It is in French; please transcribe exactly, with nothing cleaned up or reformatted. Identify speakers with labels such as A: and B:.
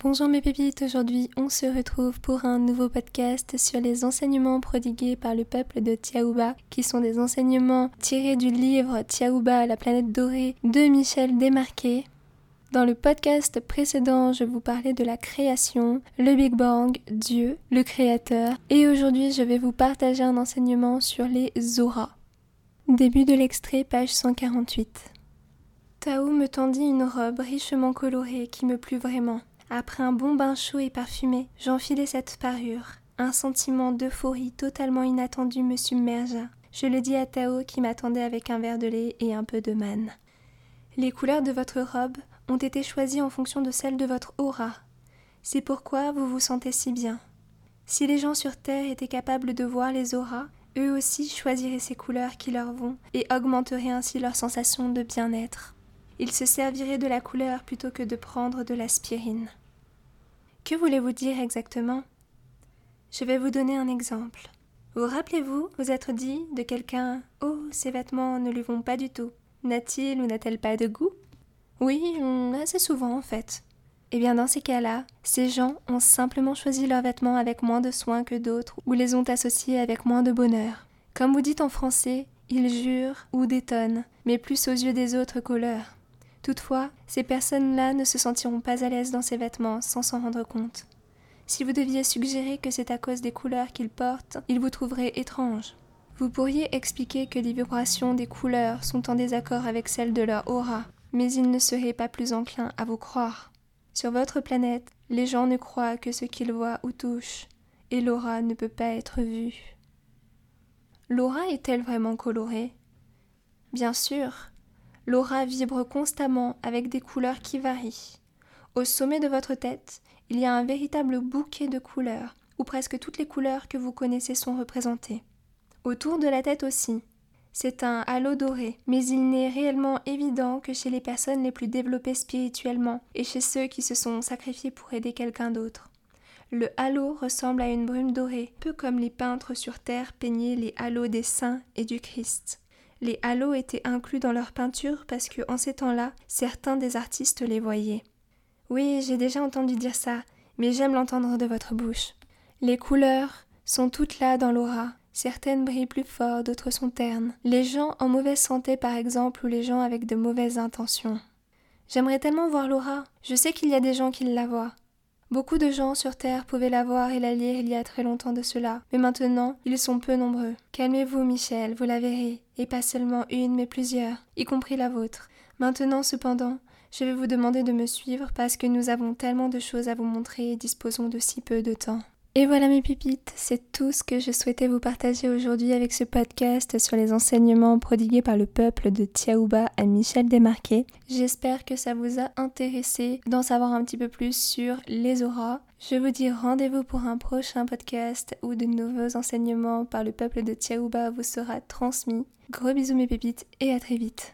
A: Bonjour mes pépites, aujourd'hui on se retrouve pour un nouveau podcast sur les enseignements prodigués par le peuple de Tiahuba, qui sont des enseignements tirés du livre Tiahuba, la planète dorée de Michel Desmarquet. Dans le podcast précédent, je vous parlais de la création, le Big Bang, Dieu, le créateur, et aujourd'hui je vais vous partager un enseignement sur les auras. Début de l'extrait, page cent quarante-huit. Tao me tendit une robe richement colorée qui me plut vraiment. Après un bon bain chaud et parfumé, j'enfilai cette parure. Un sentiment d'euphorie totalement inattendu me submergea. Je le dis à Tao qui m'attendait avec un verre de lait et un peu de manne. Les couleurs de votre robe ont été choisies en fonction de celles de votre aura. C'est pourquoi vous vous sentez si bien. Si les gens sur Terre étaient capables de voir les auras, eux aussi choisiraient ces couleurs qui leur vont et augmenteraient ainsi leur sensation de bien-être. Ils se serviraient de la couleur plutôt que de prendre de l'aspirine. Que voulez-vous dire exactement ? Je vais vous donner un exemple. Vous rappelez-vous vous être dit de quelqu'un « Oh, ces vêtements ne lui vont pas du tout. N'a-t-il ou n'a-t-elle pas de goût ?» Oui, assez souvent en fait. Eh bien dans ces cas-là, ces gens ont simplement choisi leurs vêtements avec moins de soin que d'autres ou les ont associés avec moins de bonheur. Comme vous dites en français, ils jurent ou détonnent, mais plus aux yeux des autres qu'aux leurs. Toutefois, ces personnes-là ne se sentiront pas à l'aise dans ces vêtements sans s'en rendre compte. Si vous deviez suggérer que c'est à cause des couleurs qu'ils portent, ils vous trouveraient étrange. Vous pourriez expliquer que les vibrations des couleurs sont en désaccord avec celles de leur aura, mais ils ne seraient pas plus enclins à vous croire. Sur votre planète, les gens ne croient que ce qu'ils voient ou touchent, et l'aura ne peut pas être vue. L'aura est-elle vraiment colorée ? Bien sûr. L'aura vibre constamment avec des couleurs qui varient. Au sommet de votre tête, il y a un véritable bouquet de couleurs, où presque toutes les couleurs que vous connaissez sont représentées. Autour de la tête aussi. C'est un halo doré, mais il n'est réellement évident que chez les personnes les plus développées spirituellement et chez ceux qui se sont sacrifiés pour aider quelqu'un d'autre. Le halo ressemble à une brume dorée, peu comme les peintres sur terre peignaient les halos des saints et du Christ. Les halos étaient inclus dans leurs peintures parce que, en ces temps-là, certains des artistes les voyaient. Oui, j'ai déjà entendu dire ça, mais j'aime l'entendre de votre bouche. Les couleurs sont toutes là dans l'aura. Certaines brillent plus fort, d'autres sont ternes. Les gens en mauvaise santé, par exemple, ou les gens avec de mauvaises intentions. J'aimerais tellement voir l'aura. Je sais qu'il y a des gens qui la voient. Beaucoup de gens sur Terre pouvaient la voir et la lire il y a très longtemps de cela, mais maintenant, ils sont peu nombreux. Calmez-vous, Michel, vous la verrez, et pas seulement une, mais plusieurs, y compris la vôtre. Maintenant, cependant, je vais vous demander de me suivre parce que nous avons tellement de choses à vous montrer et disposons de si peu de temps. Et voilà mes pépites, c'est tout ce que je souhaitais vous partager aujourd'hui avec ce podcast sur les enseignements prodigués par le peuple de Tiahuba à Michel Desmarquet. J'espère que ça vous a intéressé d'en savoir un petit peu plus sur les auras. Je vous dis rendez-vous pour un prochain podcast où de nouveaux enseignements par le peuple de Tiahuba vous sera transmis. Gros bisous mes pépites et à très vite.